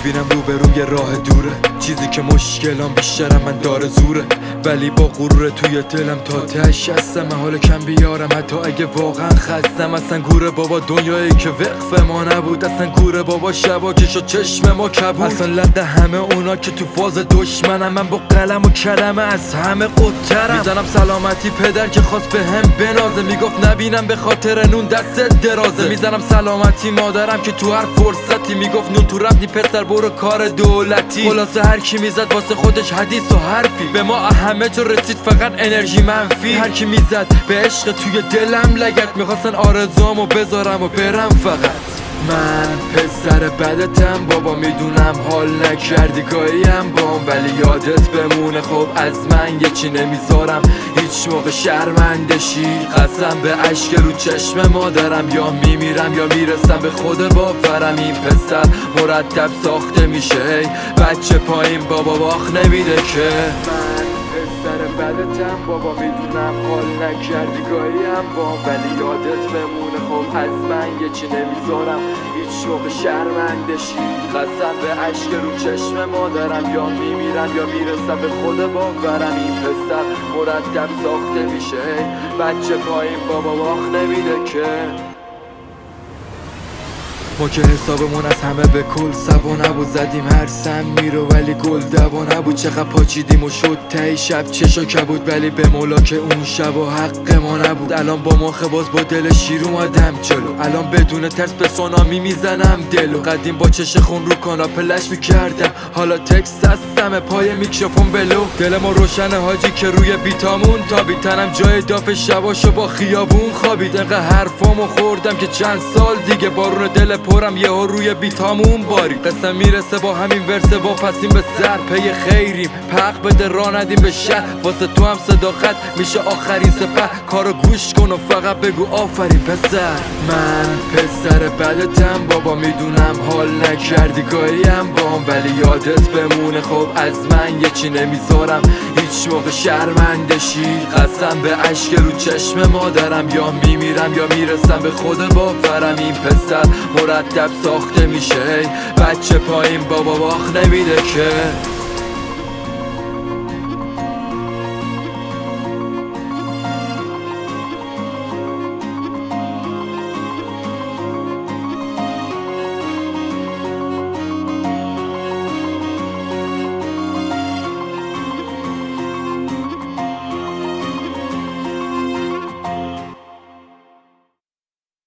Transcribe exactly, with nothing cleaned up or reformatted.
میبینم روبروی راه دوره، چیزی که مشکلام بیشترم من داره زوره، ولی با غرور توی دلم تا تهش هستم. حال کم بیارم حتی اگه واقعا خستم. اصلا گوره بابا دنیایی که وقف ما نبود، اصلا گوره بابا شبا که شد چشم ما کبود، اصلا لد همه اونا که تو فاز دشمنم. من با قلم و کلمه از همه قدترم. میزنم سلامتی پدر که خواست به هم بنازه، میگفت نبینم به خاطر نون دست درازه. میزنم سلامتی مادرم که تو هر فرصتی میگفت نون تو رفتی پسر برو کار دولتی. خلاصه هر کی میزد واسه خودش حدیث و حرفی، به ما همه جا رسید فقط انرژی منفی. هر کی میزد به عشق توی دلم لگد، میخواستن آرزوامو بذارم و برم فقط. من پسر بدتم بابا، میدونم حال نکردی گاهیم بام، ولی یادت بمونه خب از من یه چی نمیذارم هیچ موقع شرمنده شی. قسم به اشک رو چشم مادرم، یا میمیرم یا میرسم به خود باورم. این پسر مرتب ساخته میشه، ای بچه پایین بابا باخ نمیده که. من پسر بدتم بابا، میدونم حال نکردی گاهیم بام، ولی یادت بمونه خب از من یه چی نمیذارم هیچ موقع شرمنده شی. قسم به اشک رو چشم مادرم، یا میمیرم یا میرسم به خود باورم. این پسر مرتب ساخته میشه، بچه پایین بابا باخ نمیده که. ما که حسابمون از همه به کل سوا نبود، زدیم هر سمی رو ولی گل دوا نبود. چقدر پاچیدیم و شد ته شب چشا کبود، ولی به مولا که اون شب و حق ما نبود. الان با مخ باز با دل شیر اومدم جلو، الان بدون ترس به سونامی میزنم دلو. قدیم با چش خون رو کاناپلش میکردم، حالا تکست هستم پای میکروفون بلو. دل ما روشن حاجی که روی بیتامون تابید، تنم جای داف شباشو با خیابون خوابید. انقدر حرفامو خوردم که چند سال دیگه بارون دل پرم یهو روی بیتامون باری. قسم میرسه با همین ورسه واپسیم به سر، پی خیریم پق بده را ندیم به شهر. واسه تو هم صداقت میشه آخرین سپر، کارو گوش کن و فقط بگو آفرین پسر. من پسر بدتم بابا، میدونم حال نکردی گاهیم بام، ولی یادت بمونه خب از من یه چی نمیذارم هیچ موقع شرمنده شی. قسم به اشک رو چشم مادرم، یا میمیرم یا میرسم به خود باورم. این پسر مرتب ساخته میشه، بچه پایین بابا باخ نمیده که.